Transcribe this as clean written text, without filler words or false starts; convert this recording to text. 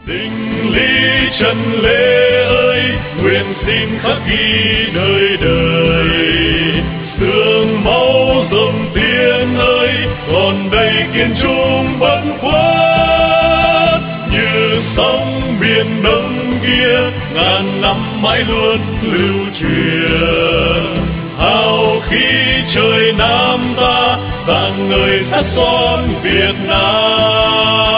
Tình lý trần lễ ơi, nguyện xin khắc ghi đời đời. Sương máu dòng tiên ơi, còn đây kiên trung bất khuất. Như sóng biển đông kia, ngàn năm mãi luôn lưu truyền. Hào khí trời Nam ta, rạng ngời sắc son Việt Nam.